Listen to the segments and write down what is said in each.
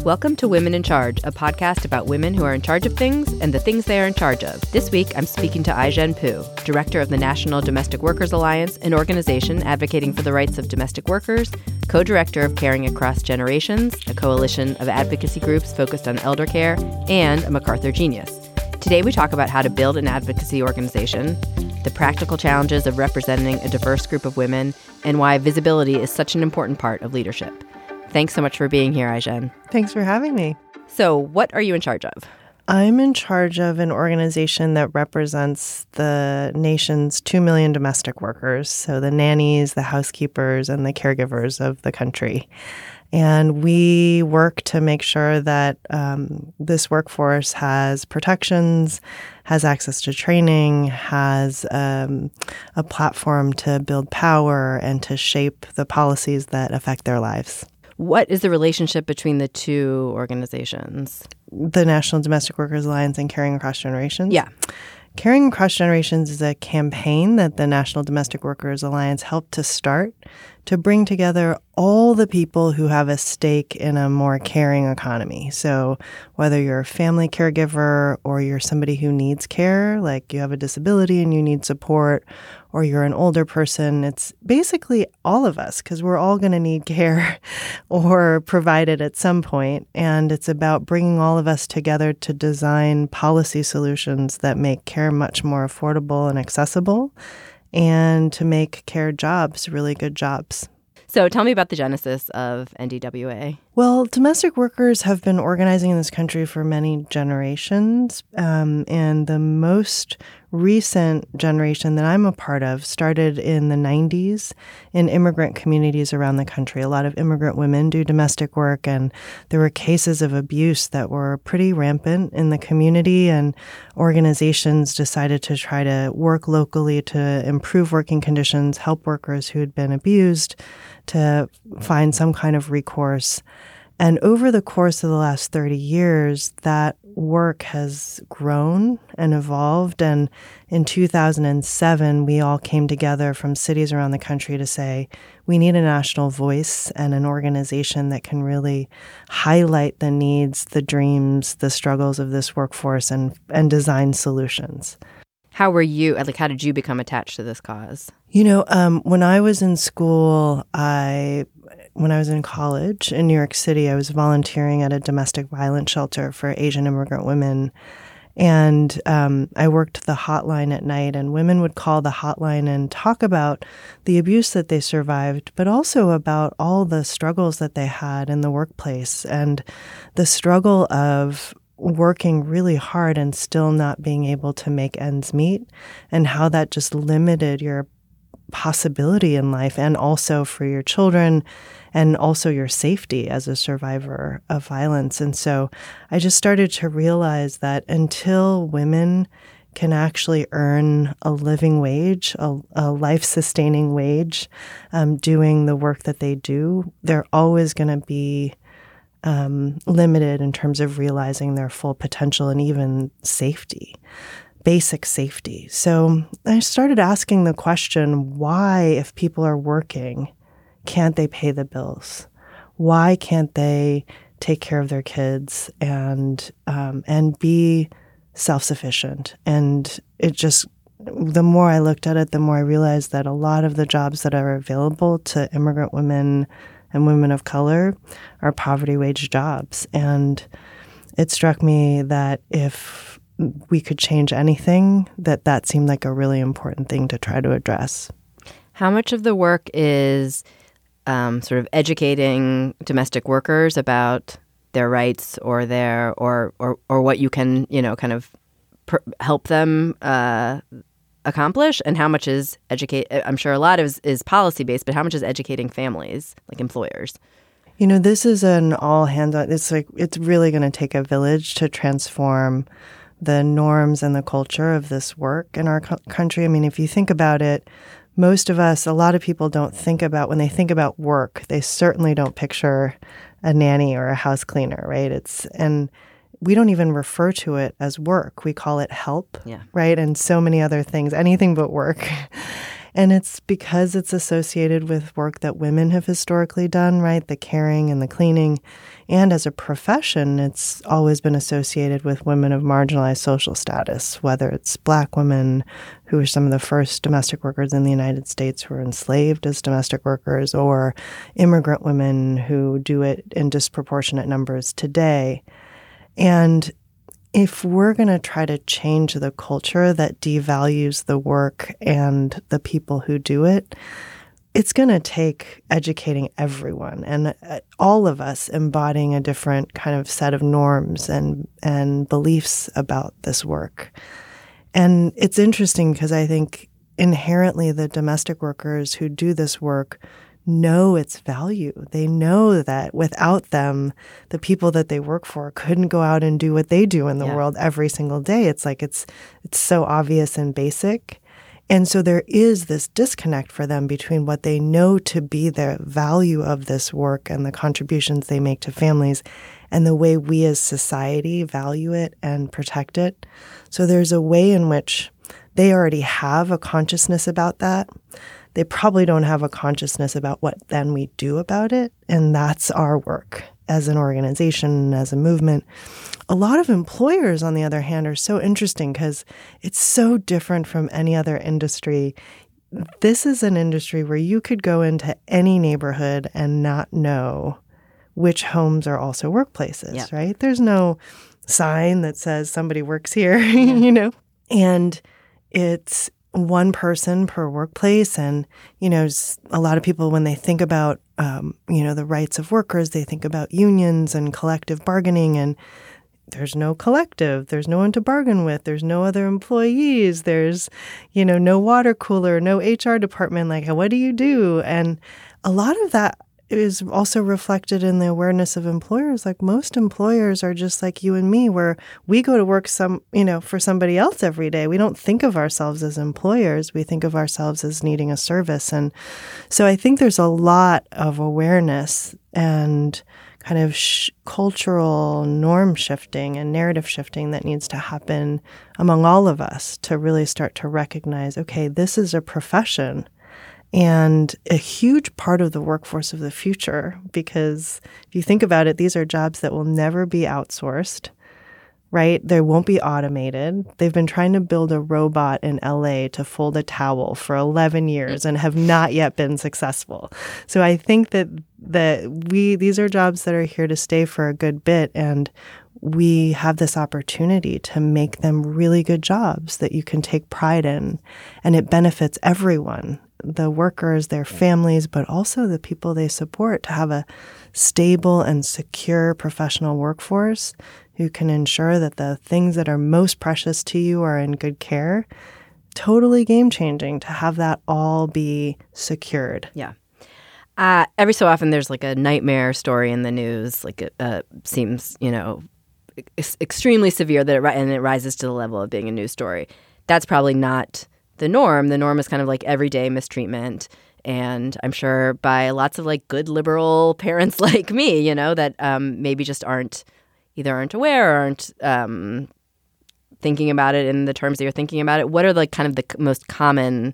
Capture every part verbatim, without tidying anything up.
Welcome to Women in Charge, a podcast about women who are in charge of things and the things they are in charge of. This week, I'm speaking to Ai-jen Poo, director of the National Domestic Workers Alliance, an organization advocating for the rights of domestic workers, co-director of Caring Across Generations, a coalition of advocacy groups focused on elder care, and a MacArthur genius. Today, we talk about how to build an advocacy organization, the practical challenges of representing a diverse group of women, and why visibility is such an important part of leadership. Thanks so much for being here, Ai-jen. Thanks for having me. So what are you in charge of? I'm in charge of an organization that represents the nation's two million domestic workers, so the nannies, the housekeepers, and the caregivers of the country. And we work to make sure that um, this workforce has protections, has access to training, has um, a platform to build power and to shape the policies that affect their lives. What is the relationship between the two organizations? The National Domestic Workers Alliance and Caring Across Generations? Yeah. Caring Across Generations is a campaign that the National Domestic Workers Alliance helped to start to bring together all the people who have a stake in a more caring economy. So whether you're a family caregiver or you're somebody who needs care, like you have a disability and you need support, or you're an older person, it's basically all of us because we're all going to need care or provided at some point. And it's about bringing all of us together to design policy solutions that make care much more affordable and accessible, and to make care jobs really good jobs. So tell me about the genesis of N D W A. Well, domestic workers have been organizing in this country for many generations, um, and the most recent generation that I'm a part of started in the nineties in immigrant communities around the country. A lot of immigrant women do domestic work, and there were cases of abuse that were pretty rampant in the community, and organizations decided to try to work locally to improve working conditions, help workers who had been abused to find some kind of recourse. And over the course of the last thirty years, that work has grown and evolved. And in two thousand seven, we all came together from cities around the country to say, we need a national voice and an organization that can really highlight the needs, the dreams, the struggles of this workforce and, and design solutions. How were you, like, how did you become attached to this cause? You know, um, when I was in school, I, when I was in college in New York City, I was volunteering at a domestic violence shelter for Asian immigrant women. And um, I worked the hotline at night, and women would call the hotline and talk about the abuse that they survived, but also about all the struggles that they had in the workplace and the struggle of working really hard and still not being able to make ends meet, and how that just limited your possibility in life and also for your children and also your safety as a survivor of violence. And so I just started to realize that until women can actually earn a living wage, a, a life-sustaining wage, um, doing the work that they do, they're always going to be Um, limited in terms of realizing their full potential and even safety, basic safety. So I started asking the question, why, if people are working, can't they pay the bills? Why can't they take care of their kids and um, and be self-sufficient? And it just, the more I looked at it, the more I realized that a lot of the jobs that are available to immigrant women and women of color are poverty wage jobs. And it struck me that if we could change anything, that that seemed like a really important thing to try to address. How much of the work is um, sort of educating domestic workers about their rights or their or or, or what you can, you know, kind of pr- help them uh accomplish, and how much is educate? I'm sure a lot is is policy based, but how much is educating families, like employers? You know, this is an all hands on. It's like it's really going to take a village to transform the norms and the culture of this work in our co- country. I mean, if you think about it, most of us, a lot of people don't think about when they think about work. They certainly don't picture a nanny or a house cleaner, right? It's and. We don't even refer to it as work. We call it help, yeah. right? And so many other things, anything but work. And it's because it's associated with work that women have historically done, right? The caring and the cleaning. And as a profession, it's always been associated with women of marginalized social status, whether it's Black women who were some of the first domestic workers in the United States who were enslaved as domestic workers, or immigrant women who do it in disproportionate numbers today. And if we're going to try to change the culture that devalues the work and the people who do it, it's going to take educating everyone and all of us embodying a different kind of set of norms and, and beliefs about this work. And it's interesting because I think inherently the domestic workers who do this work know its value. They know that without them, the people that they work for couldn't go out and do what they do in the yeah. world every single day. It's like it's it's so obvious and basic. And so there is this disconnect for them between what they know to be the value of this work and the contributions they make to families and the way we as society value it and protect it. So there's a way in which they already have a consciousness about that. They probably don't have a consciousness about what then we do about it. And that's our work as an organization, as a movement. A lot of employers, on the other hand, are so interesting because it's so different from any other industry. This is an industry where you could go into any neighborhood and not know which homes are also workplaces, yep. right? There's no sign that says somebody works here, yeah. you know? And it's one person per workplace. And, you know, a lot of people, when they think about, um, you know, the rights of workers, they think about unions and collective bargaining. And there's no collective. There's no one to bargain with. There's no other employees. There's, you know, no water cooler, no H R department. Like, what do you do? And a lot of that is also reflected in the awareness of employers. Like most employers are just like you and me, where we go to work some, you know, for somebody else every day. We don't think of ourselves as employers. We think of ourselves as needing a service. And so I think there's a lot of awareness and kind of sh- cultural norm shifting and narrative shifting that needs to happen among all of us to really start to recognize, okay, this is a profession and a huge part of the workforce of the future, because if you think about it, these are jobs that will never be outsourced, right? They won't be automated. They've been trying to build a robot in L A to fold a towel for eleven years and have not yet been successful. So I think that that we these are jobs that are here to stay for a good bit, and we have this opportunity to make them really good jobs that you can take pride in, and it benefits everyone. The workers, their families, but also the people they support, to have a stable and secure professional workforce who can ensure that the things that are most precious to you are in good care. Totally game-changing to have that all be secured. Yeah. Uh, every so often there's like a nightmare story in the news, like it uh, seems, you know, ex- extremely severe, that it ri- and it rises to the level of being a news story. That's probably not the norm. The norm is kind of like everyday mistreatment. And I'm sure by lots of like good liberal parents like me, you know, that um, maybe just aren't either aren't aware or aren't um, thinking about it in the terms that you're thinking about it. What are like kind of the c- most common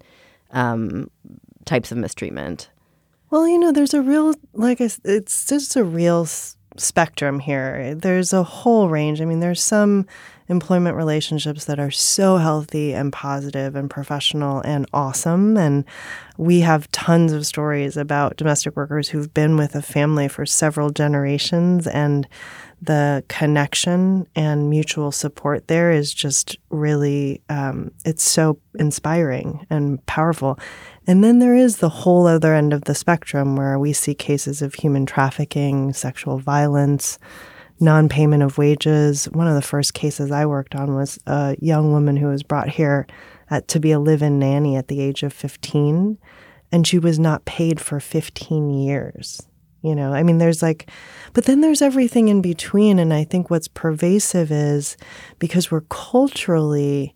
um, types of mistreatment? Well, you know, there's a real, like, a, it's just a real s- spectrum here. There's a whole range. I mean, there's some employment relationships that are so healthy and positive and professional and awesome. And we have tons of stories about domestic workers who've been with a family for several generations, and the connection and mutual support there is just really, um, it's so inspiring and powerful. And then there is the whole other end of the spectrum where we see cases of human trafficking, sexual violence, non-payment of wages. One of the first cases I worked on was a young woman who was brought here at, to be a live-in nanny at the age of fifteen, and she was not paid for fifteen years. You know, I mean, there's like, but then there's everything in between. And I think what's pervasive is because we're culturally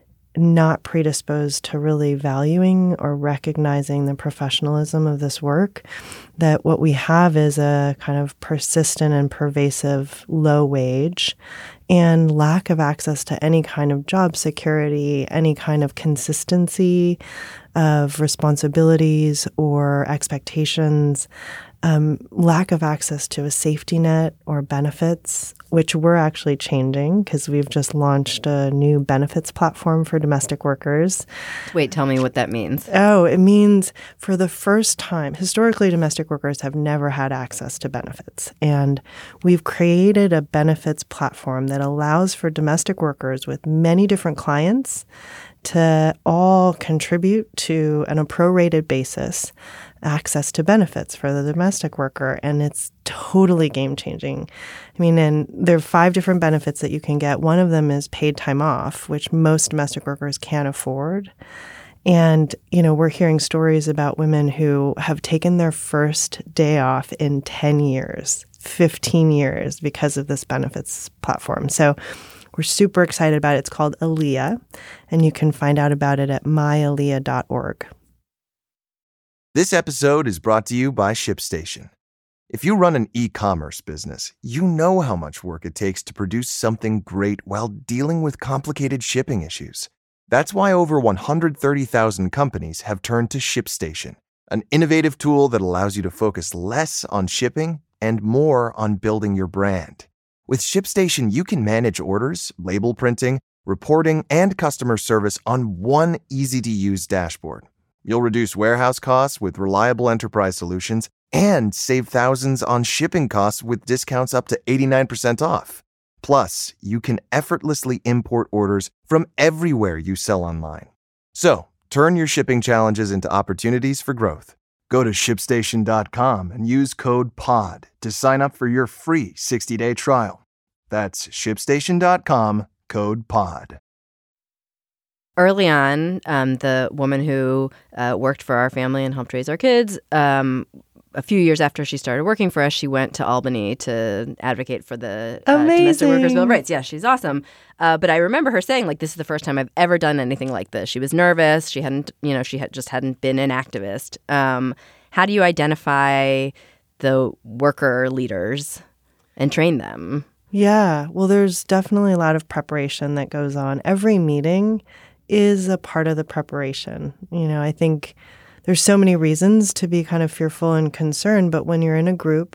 not predisposed to really valuing or recognizing the professionalism of this work, that what we have is a kind of persistent and pervasive low wage and lack of access to any kind of job security, any kind of consistency, of responsibilities or expectations, um, lack of access to a safety net or benefits, which we're actually changing because we've just launched a new benefits platform for domestic workers. Wait, tell me what that means. Oh, it means for the first time, historically, domestic workers have never had access to benefits. And we've created a benefits platform that allows for domestic workers with many different clients to all contribute to, on a prorated basis, access to benefits for the domestic worker. And it's totally game-changing. I mean, and there are five different benefits that you can get. One of them is paid time off, which most domestic workers can't afford. And, you know, we're hearing stories about women who have taken their first day off in ten years, fifteen years because of this benefits platform. So we're super excited about it. It's called Aaliyah, and you can find out about it at my aaliyah dot org. This episode is brought to you by ShipStation. If you run an e-commerce business, you know how much work it takes to produce something great while dealing with complicated shipping issues. That's why over one hundred thirty thousand companies have turned to ShipStation, an innovative tool that allows you to focus less on shipping and more on building your brand. With ShipStation, you can manage orders, label printing, reporting, and customer service on one easy-to-use dashboard. You'll reduce warehouse costs with reliable enterprise solutions and save thousands on shipping costs with discounts up to eighty-nine percent off. Plus, you can effortlessly import orders from everywhere you sell online. So, turn your shipping challenges into opportunities for growth. Go to ship station dot com and use code POD to sign up for your free sixty-day trial. That's ship station dot com, code POD. Early on, um, the woman who uh, worked for our family and helped raise our kids, um, a few years after she started working for us, she went to Albany to advocate for the uh, Domestic Workers' Bill of Rights. Yeah, she's awesome. Uh, but I remember her saying, like, this is the first time I've ever done anything like this. She was nervous. She hadn't, you know, she had just hadn't been an activist. Um, how do you identify the worker leaders and train them? Yeah, well, there's definitely a lot of preparation that goes on. Every meeting is a part of the preparation. You know, I think there's so many reasons to be kind of fearful and concerned, but when you're in a group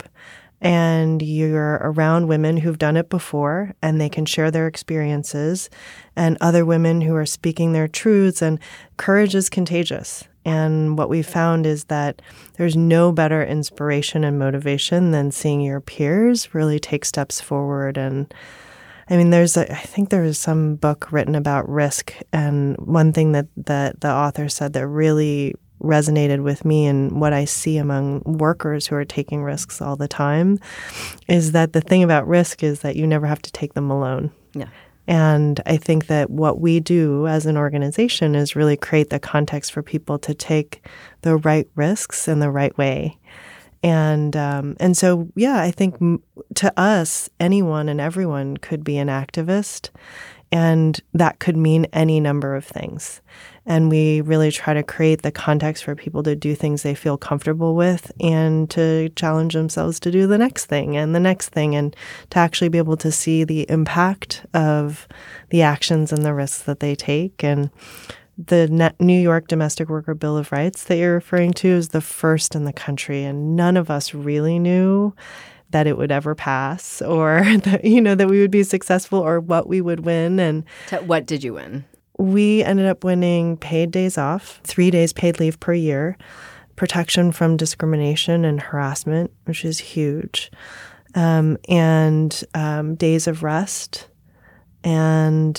and you're around women who've done it before and they can share their experiences and other women who are speaking their truths, and courage is contagious. And what we found is that there's no better inspiration and motivation than seeing your peers really take steps forward. And I mean, there's a, I think there was some book written about risk, and one thing that, that the author said that really resonated with me and what I see among workers who are taking risks all the time is that the thing about risk is that you never have to take them alone. Yeah. And I think that what we do as an organization is really create the context for people to take the right risks in the right way. And um, and so, yeah, I think m- to us, anyone and everyone could be an activist, and that could mean any number of things. And we really try to create the context for people to do things they feel comfortable with and to challenge themselves to do the next thing and the next thing, and to actually be able to see the impact of the actions and the risks that they take. And the New York Domestic Worker Bill of Rights that you're referring to is the first in the country, and none of us really knew that it would ever pass, or that, you know, that we would be successful, or what we would win. And what did you win? We ended up winning paid days off, three days paid leave per year, protection from discrimination and harassment, which is huge, um, and um, days of rest, and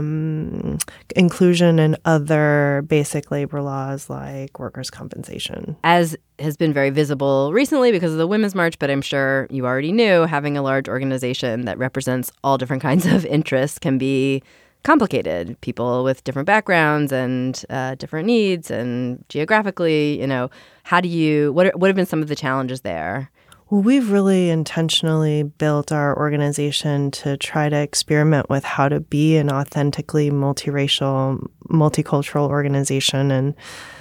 um, inclusion in other basic labor laws like workers' compensation. As has been very visible recently because of the Women's March, but I'm sure you already knew, having a large organization that represents all different kinds of interests can be complicated. People with different backgrounds and uh, different needs, and geographically, you know, how do you, what, are, what have been some of the challenges there? Well, we've really intentionally built our organization to try to experiment with how to be an authentically multiracial, multicultural organization. And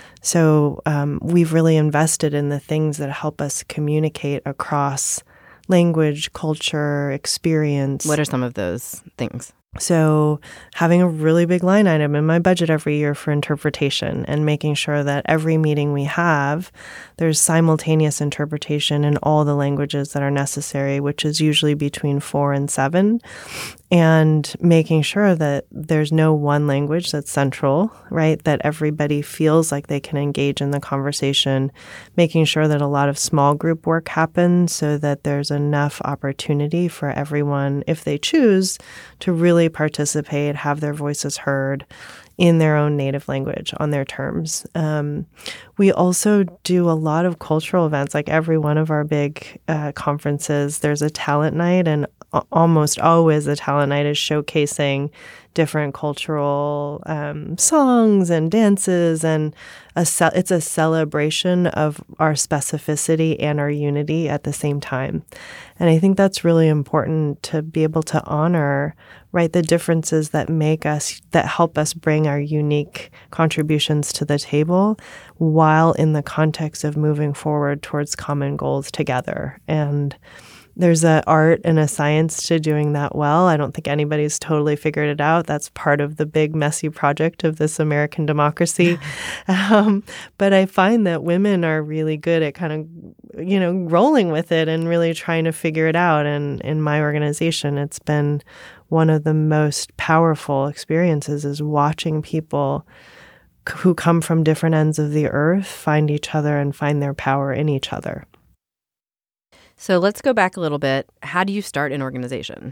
so um, we've really invested in the things that help us communicate across language, culture, experience. What are some of those things? So having a really big line item in my budget every year for interpretation and making sure that every meeting we have, there's simultaneous interpretation in all the languages that are necessary, which is usually between four and seven, and making sure that there's no one language that's central, right? That everybody feels like they can engage in the conversation, making sure that a lot of small group work happens so that there's enough opportunity for everyone, if they choose, to really participate, have their voices heard in their own native language on their terms. Um, we also do a lot of cultural events. Like every one of our big uh, conferences, there's a talent night, and a- almost always the talent night is showcasing different cultural um, songs and dances, and a ce- it's a celebration of our specificity and our unity at the same time. And I think that's really important to be able to honor, right, the differences that make us, that help us bring our unique contributions to the table while in the context of moving forward towards common goals together. And there's an art and a science to doing that well. I don't think anybody's totally figured it out. That's part of the big, messy project of this American democracy. um, but I find that women are really good at kind of, you know, rolling with it and really trying to figure it out. And in my organization, it's been one of the most powerful experiences is watching people who come from different ends of the earth find each other and find their power in each other. So let's go back a little bit. How do you start an organization?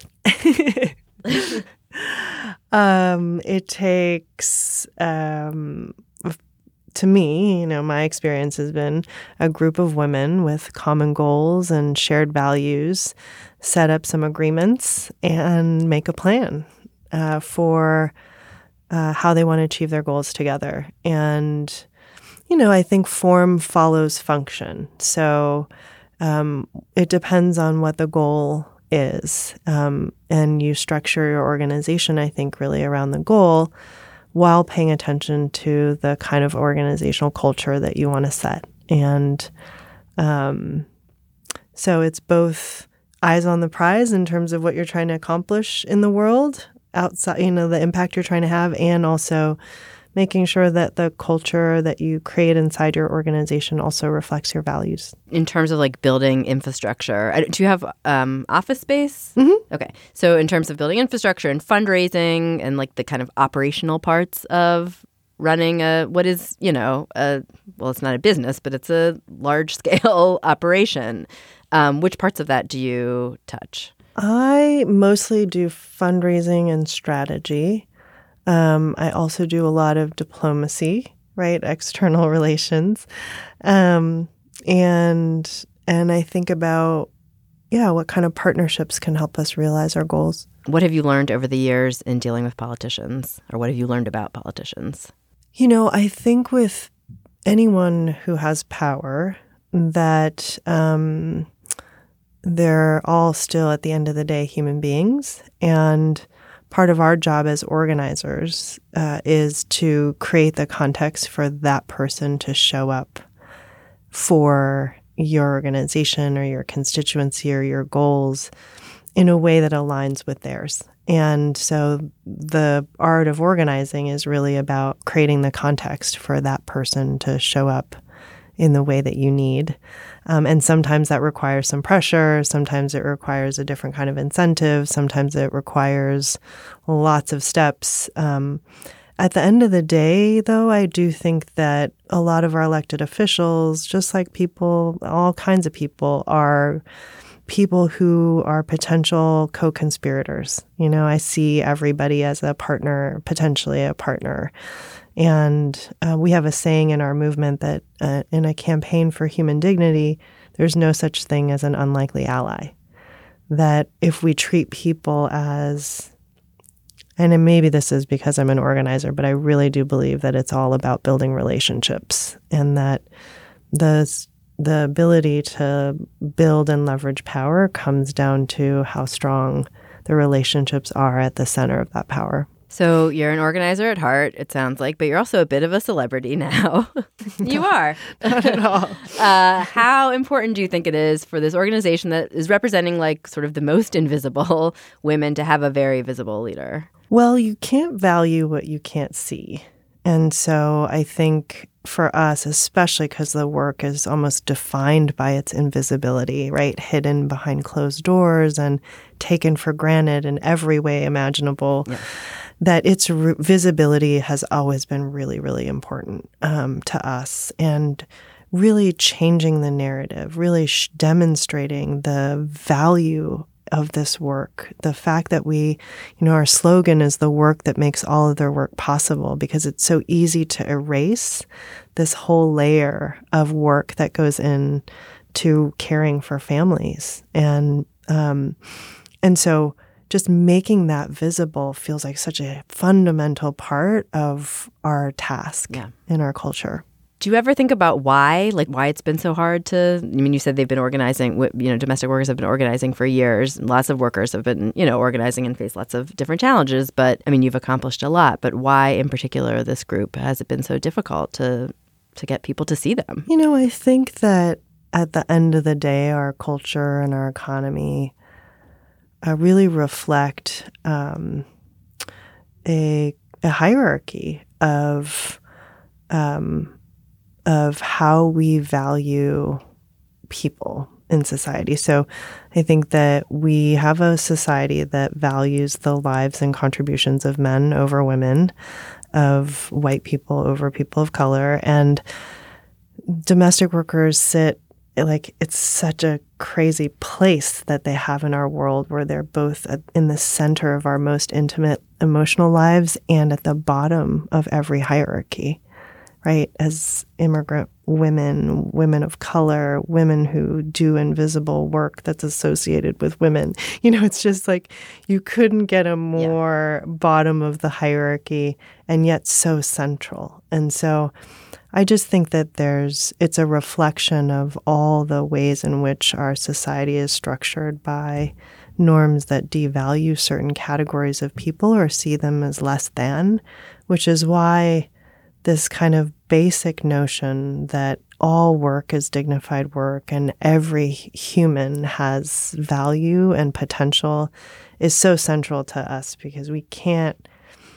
um, it takes, um, to me, you know, my experience has been a group of women with common goals and shared values, set up some agreements, and make a plan uh, for uh, how they want to achieve their goals together. And, you know, I think form follows function. So Um, it depends on what the goal is. Um, and you structure your organization, I think, really around the goal while paying attention to the kind of organizational culture that you want to set. And um, so it's both eyes on the prize in terms of what you're trying to accomplish in the world, outside, you know, the impact you're trying to have, and also making sure that the culture that you create inside your organization also reflects your values. In terms of like building infrastructure, do you have um, office space? Mm-hmm. Okay. So in terms of building infrastructure and fundraising and like the kind of operational parts of running a, what is, you know, a, well, it's not a business, but it's a large scale operation. Um, which parts of that do you touch? I mostly do fundraising and strategy. Um, I also do a lot of diplomacy, right? External relations. Um, and and I think about, yeah, what kind of partnerships can help us realize our goals. What have you learned over the years in dealing with politicians? Or what have you learned about politicians? You know, I think with anyone who has power that um, they're all still, at the end of the day, human beings. And part of our job as organizers uh, is to create the context for that person to show up for your organization or your constituency or your goals in a way that aligns with theirs. And so the art of organizing is really about creating the context for that person to show up in the way that you need. Um, and sometimes that requires some pressure. Sometimes it requires a different kind of incentive. Sometimes it requires lots of steps. Um, at the end of the day, though, I do think that a lot of our elected officials, just like people, all kinds of people, are people who are potential co-conspirators. You know, I see everybody as a partner, potentially a partner. And uh, we have a saying in our movement that uh, in a campaign for human dignity, there's no such thing as an unlikely ally. That if we treat people as, and maybe this is because I'm an organizer, but I really do believe that it's all about building relationships, and that the the ability to build and leverage power comes down to how strong the relationships are at the center of that power. So you're an organizer at heart, it sounds like, but you're also a bit of a celebrity now. You are. Not at all. uh, how important do you think it is for this organization that is representing like sort of the most invisible women to have a very visible leader? Well, you can't value what you can't see. And so I think for us, especially because the work is almost defined by its invisibility, right? Hidden behind closed doors and taken for granted in every way imaginable, yeah. that its re- visibility has always been really, really important um, to us. And really changing the narrative, really sh- demonstrating the value of this work. The fact that we, you know, our slogan is the work that makes all other work possible, because it's so easy to erase this whole layer of work that goes in to caring for families. And, um, and so just making that visible feels like such a fundamental part of our task yeah. in our culture. Do you ever think about why, like why it's been so hard to, I mean, you said they've been organizing, you know, domestic workers have been organizing for years. Lots of workers have been, you know, organizing and faced lots of different challenges. But I mean, you've accomplished a lot. But why in particular this group has it been so difficult to to get people to see them? You know, I think that at the end of the day, our culture and our economy uh, really reflect um, a, a hierarchy of um of how we value people in society. So I think that we have a society that values the lives and contributions of men over women, of white people over people of color, and domestic workers sit like it's such a crazy place that they have in our world, where they're both in the center of our most intimate emotional lives and at the bottom of every hierarchy. Right, as immigrant women, women of color, women who do invisible work that's associated with women. You know, it's just like you couldn't get a more yeah. bottom of the hierarchy and yet so central. And so I just think that there's, it's a reflection of all the ways in which our society is structured by norms that devalue certain categories of people or see them as less than, which is why this kind of basic notion that all work is dignified work and every human has value and potential is so central to us, because we can't,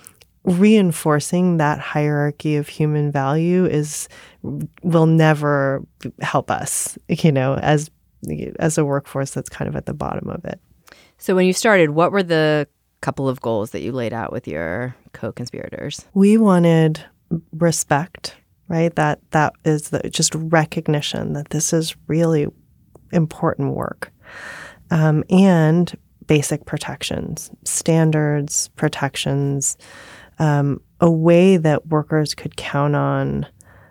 reinforcing that hierarchy of human value is, will never help us, you know, as, as a workforce that's kind of at the bottom of it. So when you started, what were the couple of goals that you laid out with your co-conspirators? We wanted respect, right? That that is the, just recognition that this is really important work, um, and basic protections, standards, protections, um, a way that workers could count on,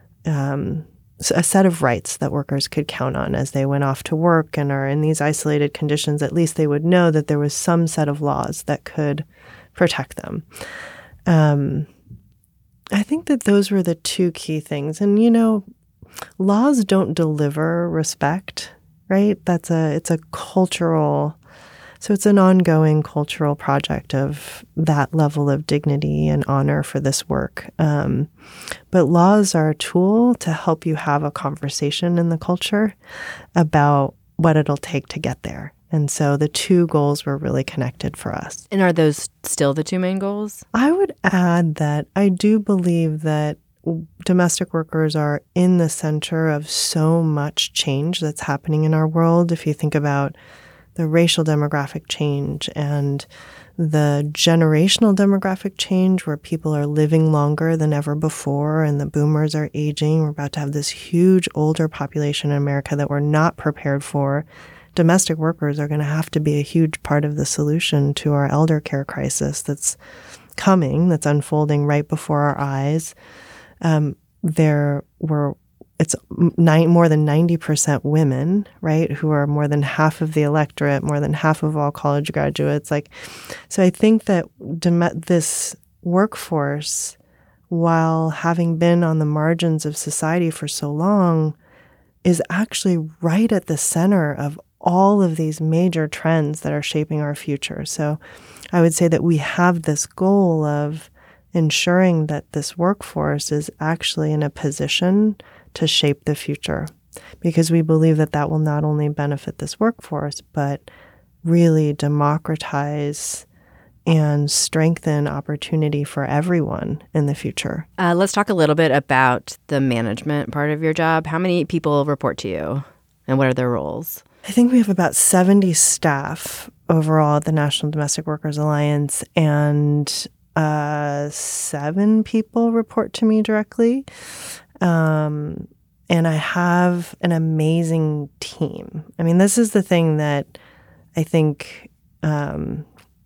um, a set of rights that workers could count on as they went off to work and are in these isolated conditions. At least they would know that there was some set of laws that could protect them. Um, I think that those were the two key things. And, you know, laws don't deliver respect, right? That's a, it's a cultural, so it's an ongoing cultural project of that level of dignity and honor for this work. Um, but laws are a tool to help you have a conversation in the culture about what it'll take to get there. And so the two goals were really connected for us. And are those still the two main goals? I would add that I do believe that domestic workers are in the center of so much change that's happening in our world. If you think about the racial demographic change and the generational demographic change, where people are living longer than ever before and the boomers are aging, we're about to have this huge older population in America that we're not prepared for. Domestic workers are going to have to be a huge part of the solution to our elder care crisis that's coming, that's unfolding right before our eyes. Um, there were, it's nine, more than ninety percent women, right, who are more than half of the electorate, more than half of all college graduates. Like, so I think that dem- this workforce, while having been on the margins of society for so long, is actually right at the center of all of these major trends that are shaping our future. So I would say that we have this goal of ensuring that this workforce is actually in a position to shape the future, because we believe that that will not only benefit this workforce, but really democratize and strengthen opportunity for everyone in the future. Uh, let's talk a little bit about the management part of your job. How many people report to you, and what are their roles? I think we have about seventy staff overall at the National Domestic Workers Alliance, and uh, seven people report to me directly. Um, and I have an amazing team. I mean, this is the thing that I think um,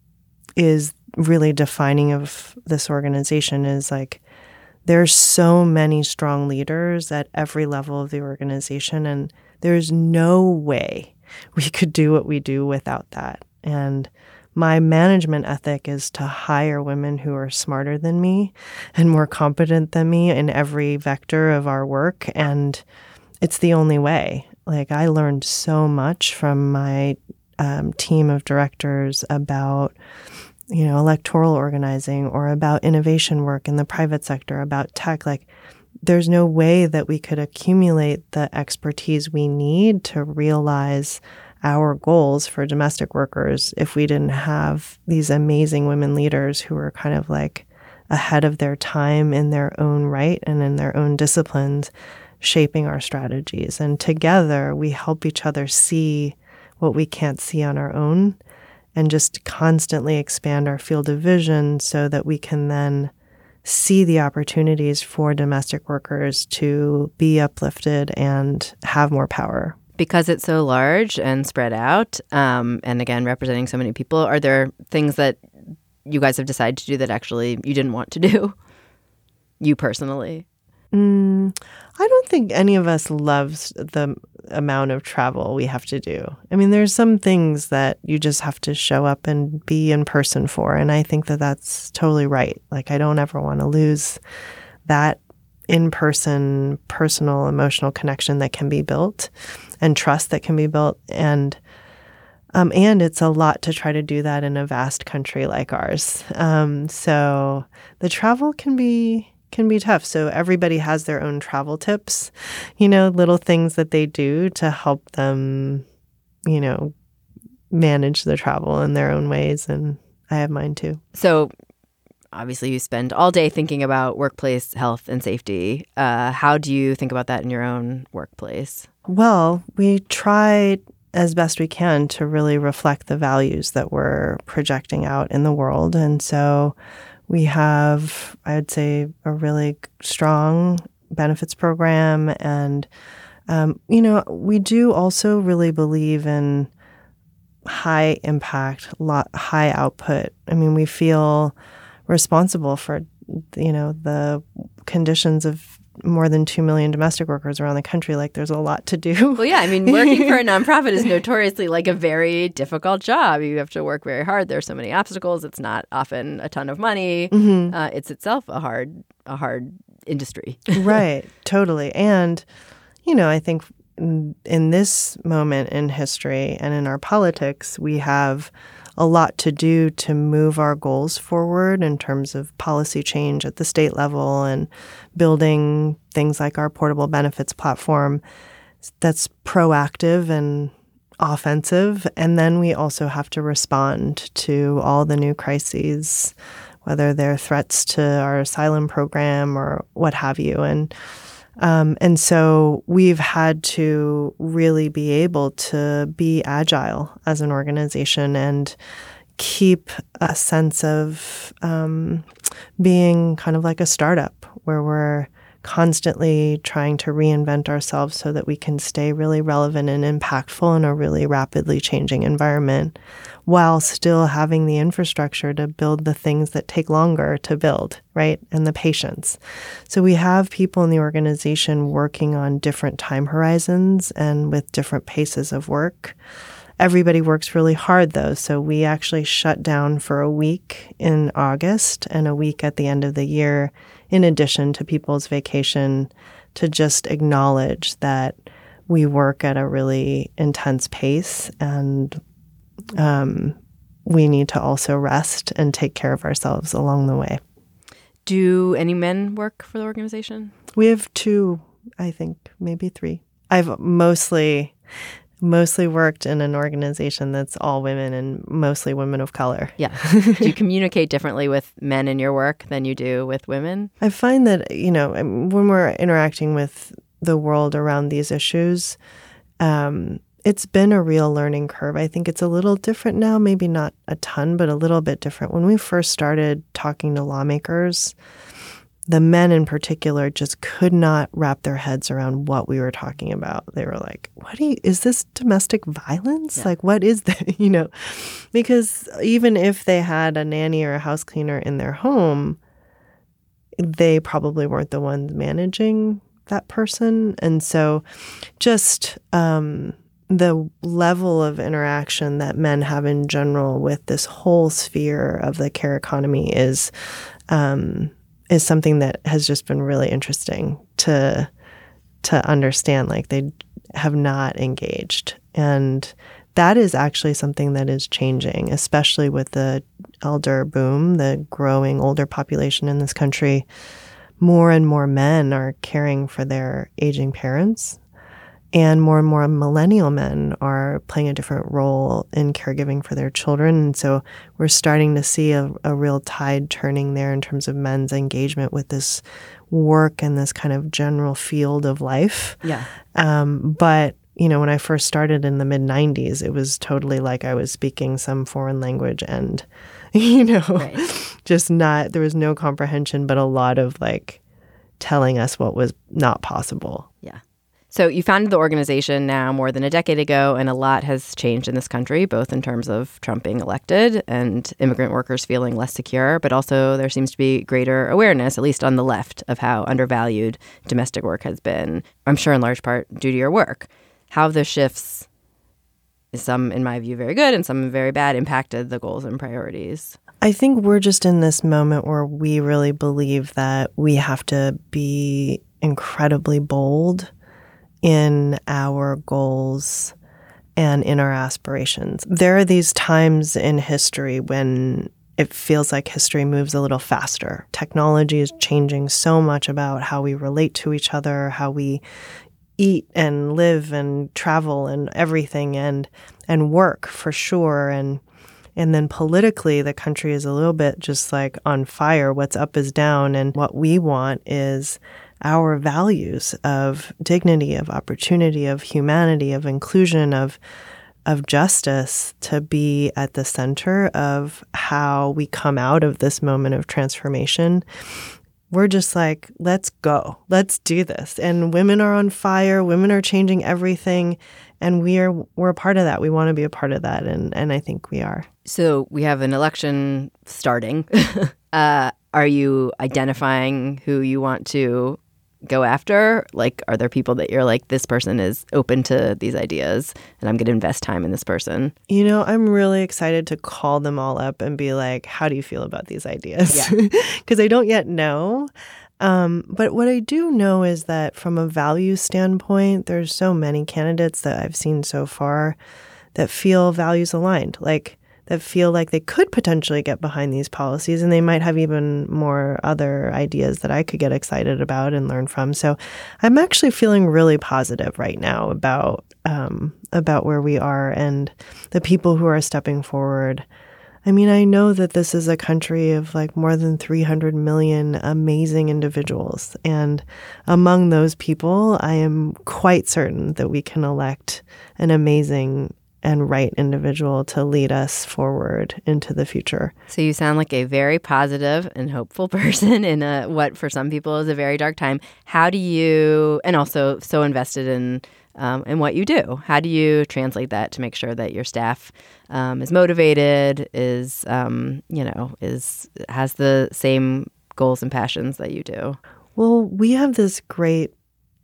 is really defining of this organization is like there's so many strong leaders at every level of the organization, and there's no way we could do what we do without that. And my management ethic is to hire women who are smarter than me and more competent than me in every vector of our work. And it's the only way. Like, I learned so much from my um, team of directors about, you know, electoral organizing or about innovation work in the private sector, about tech. Like, there's no way that we could accumulate the expertise we need to realize our goals for domestic workers if we didn't have these amazing women leaders who are kind of like ahead of their time in their own right and in their own disciplines, shaping our strategies. And together we help each other see what we can't see on our own and just constantly expand our field of vision so that we can then see the opportunities for domestic workers to be uplifted and have more power. Because it's so large and spread out, um, and again, representing so many people, are there things that you guys have decided to do that actually you didn't want to do, you personally? Mm, I don't think any of us loves the amount of travel we have to do. I mean, there's some things that you just have to show up and be in person for, and I think that that's totally right. Like, I don't ever want to lose that in-person, personal, emotional connection that can be built and trust that can be built. And um, and it's a lot to try to do that in a vast country like ours. Um, so the travel can be can be tough. So everybody has their own travel tips, you know, little things that they do to help them, you know, manage the travel in their own ways. And I have mine too. So obviously you spend all day thinking about workplace health and safety. Uh, how do you think about that in your own workplace? Well, we try as best we can to really reflect the values that we're projecting out in the world. And so we have, I would say, a really strong benefits program. And, um, you know, we do also really believe in high impact, lot, high output. I mean, we feel responsible for, you know, the conditions of more than two million domestic workers around the country. Like, there's a lot to do. Well, yeah. I mean, working for a nonprofit is notoriously like a very difficult job. You have to work very hard. There's so many obstacles. It's not often a ton of money. Mm-hmm. Uh, it's itself a hard, a hard industry. Right. Totally. And, you know, I think in this moment in history and in our politics, we have a lot to do to move our goals forward in terms of policy change at the state level and building things like our portable benefits platform that's proactive and offensive. And then we also have to respond to all the new crises, whether they're threats to our asylum program or what have you. And Um, and so we've had to really be able to be agile as an organization and keep a sense of um, being kind of like a startup where we're constantly trying to reinvent ourselves so that we can stay really relevant and impactful in a really rapidly changing environment while still having the infrastructure to build the things that take longer to build, right? And the patience. So we have people in the organization working on different time horizons and with different paces of work. Everybody works really hard, though. So we actually shut down for a week in August and a week at the end of the year, in addition to people's vacation, to just acknowledge that we work at a really intense pace and um, we need to also rest and take care of ourselves along the way. Do any men work for the organization? We have two, I think, maybe three. I've mostly... mostly worked in an organization that's all women and mostly women of color. Yeah. Do you communicate differently with men in your work than you do with women? I find that, you know, when we're interacting with the world around these issues, um, it's been a real learning curve. I think it's a little different now, maybe not a ton, but a little bit different. When we first started talking to lawmakers, the men in particular just could not wrap their heads around what we were talking about. They were like, what do you, is this domestic violence? Yeah. Like, what is that? You know, because even if they had a nanny or a house cleaner in their home, they probably weren't the ones managing that person. And so just um, the level of interaction that men have in general with this whole sphere of the care economy is um, is something that has just been really interesting to to understand. Like, they have not engaged. And that is actually something that is changing, especially with the elder boom, the growing older population in this country. More and more men are caring for their aging parents, and more and more millennial men are playing a different role in caregiving for their children. And so we're starting to see a, a real tide turning there in terms of men's engagement with this work and this kind of general field of life. Yeah. Um, but, you know, when I first started in the mid nineties, it was totally like I was speaking some foreign language and, you know, right. just not, there was no comprehension, but a lot of like telling us what was not possible. Yeah. So you founded the organization now more than a decade ago, and a lot has changed in this country, both in terms of Trump being elected and immigrant workers feeling less secure, but also there seems to be greater awareness, at least on the left, of how undervalued domestic work has been, I'm sure in large part due to your work. How have those shifts, some in my view very good and some very bad, impacted the goals and priorities? I think we're just in this moment where we really believe that we have to be incredibly bold in our goals and in our aspirations. There are these times in history when it feels like history moves a little faster. Technology is changing so much about how we relate to each other, how we eat and live and travel and everything, and and work for sure. And and then politically, the country is a little bit just like on fire. What's up is down. And what we want is our values of dignity, of opportunity, of humanity, of inclusion, of of justice to be at the center of how we come out of this moment of transformation. We're just like, let's go. Let's do this. And women are on fire. Women are changing everything. And we are, we're a part of that. We want to be a part of that. And, and I think we are. So we have an election starting. uh, are you identifying who you want to go after? Like, are there people that you're like, this person is open to these ideas and I'm going to invest time in this person? You know, I'm really excited to call them all up and be like, how do you feel about these ideas? Yeah. Because I don't yet know. Um, but what I do know is that from a value standpoint, there's so many candidates that I've seen so far that feel values aligned, like that feel like they could potentially get behind these policies, and they might have even more other ideas that I could get excited about and learn from. So I'm actually feeling really positive right now about um, about where we are and the people who are stepping forward. I mean, I know that this is a country of like more than three hundred million amazing individuals. And among those people, I am quite certain that we can elect an amazing and right individual to lead us forward into the future. So you sound like a very positive and hopeful person in a, what for some people is a very dark time. How do you, and also so invested in um, in what you do, how do you translate that to make sure that your staff um, is motivated, is, um, you know, is has the same goals and passions that you do? Well, we have this great,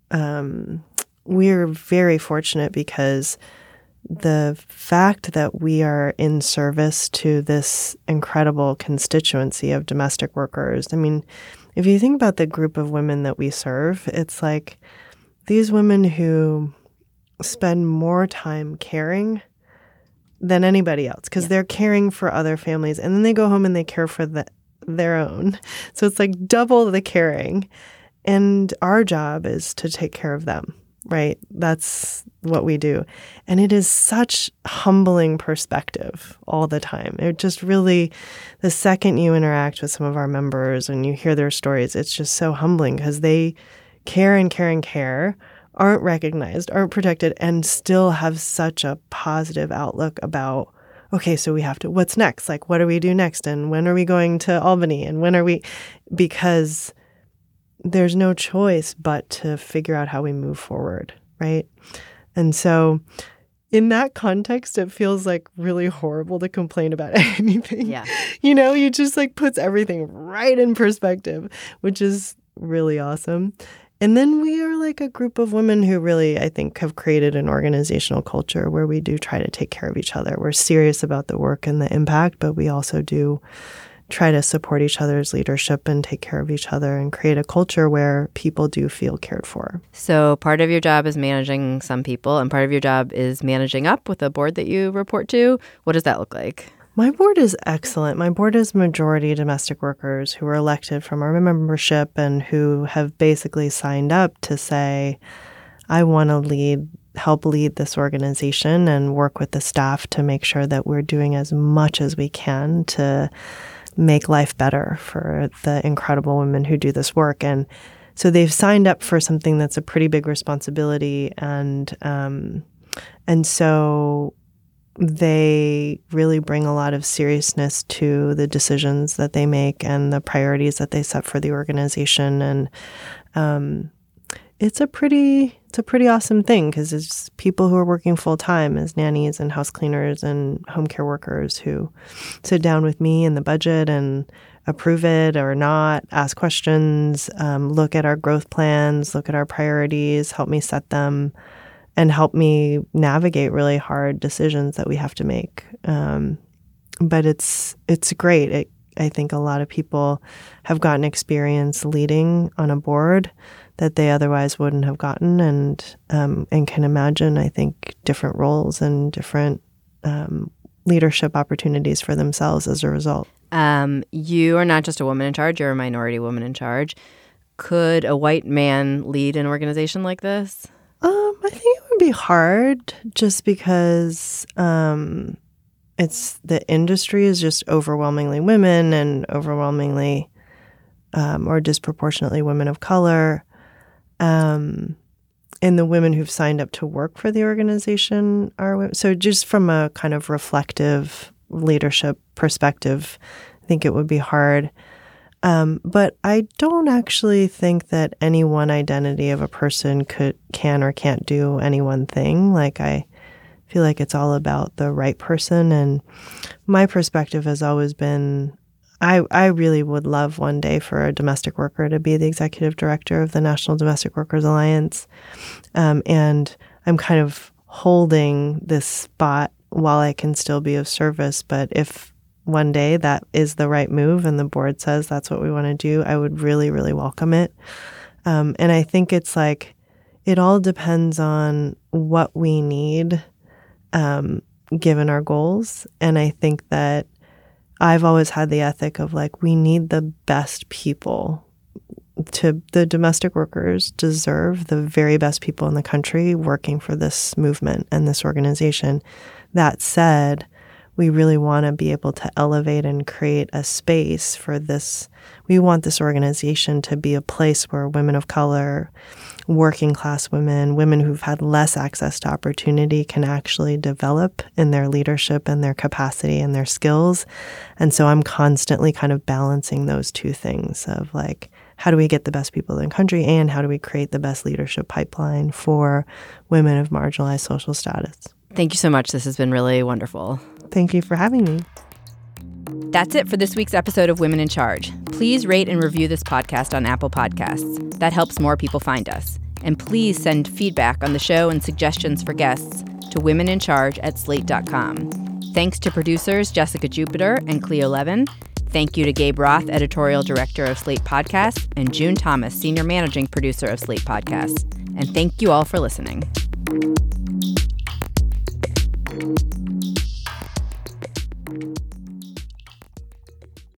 um, we're very fortunate because the fact that we are in service to this incredible constituency of domestic workers. I mean, if you think about the group of women that we serve, it's like these women who spend more time caring than anybody else because yeah. they're caring for other families, and then they go home and they care for the, their own. So it's like double the caring. And our job is to take care of them. right? That's what we do. And it is such humbling perspective all the time. It just really, the second you interact with some of our members and you hear their stories, it's just so humbling because they care and care and care, aren't recognized, aren't protected, and still have such a positive outlook about, okay, so we have to, what's next? Like, what do we do next? And when are we going to Albany? And when are we, because there's no choice but to figure out how we move forward, right? And so in that context, it feels like really horrible to complain about anything. Yeah. You know, you just like puts everything right in perspective, which is really awesome. And then we are like a group of women who really, I think, have created an organizational culture where we do try to take care of each other. We're serious about the work and the impact, but we also do try to support each other's leadership and take care of each other and create a culture where people do feel cared for. So part of your job is managing some people and part of your job is managing up with a board that you report to. What does that look like? My board is excellent. My board is majority domestic workers who are elected from our membership and who have basically signed up to say, I want to lead, help lead this organization and work with the staff to make sure that we're doing as much as we can to make life better for the incredible women who do this work. And so they've signed up for something that's a pretty big responsibility. And um, and so they really bring a lot of seriousness to the decisions that they make and the priorities that they set for the organization. And um, it's a pretty it's a pretty awesome thing because it's people who are working full time as nannies and house cleaners and home care workers who sit down with me in the budget and approve it or not, ask questions, um, look at our growth plans, look at our priorities, help me set them, and help me navigate really hard decisions that we have to make. Um, but it's it's great. It, I think a lot of people have gotten experience leading on a board that they otherwise wouldn't have gotten, and um, and can imagine, I think, different roles and different um, leadership opportunities for themselves as a result. Um, you are not just a woman in charge, you're a minority woman in charge. Could a white man lead an organization like this? Um, I think it would be hard just because um, it's the industry is just overwhelmingly women and overwhelmingly um, or disproportionately women of color. Um, and the women who've signed up to work for the organization are women. So just from a kind of reflective leadership perspective, I think it would be hard. Um, but I don't actually think that any one identity of a person could, can or can't do any one thing. Like, I feel like it's all about the right person. And my perspective has always been, I, I really would love one day for a domestic worker to be the executive director of the National Domestic Workers Alliance. Um, and I'm kind of holding this spot while I can still be of service. But if one day that is the right move and the board says that's what we want to do, I would really, really welcome it. Um, and I think it's like, it all depends on what we need um, given our goals. And I think that I've always had the ethic of like, we need the best people. To the domestic workers deserve the very best people in the country working for this movement and this organization. That said, we really want to be able to elevate and create a space for this. We want this organization to be a place where women of color, working class women, women who've had less access to opportunity can actually develop in their leadership and their capacity and their skills. And so I'm constantly kind of balancing those two things of like, how do we get the best people in the country and how do we create the best leadership pipeline for women of marginalized social status? Thank you so much. This has been really wonderful. Thank you for having me. That's it for this week's episode of Women in Charge. Please rate and review this podcast on Apple Podcasts. That helps more people find us. And please send feedback on the show and suggestions for guests to womenincharge at slate dot com. Thanks to producers Jessica Jupiter and Cleo Levin. Thank you to Gabe Roth, editorial director of Slate Podcasts, and June Thomas, senior managing producer of Slate Podcasts. And thank you all for listening.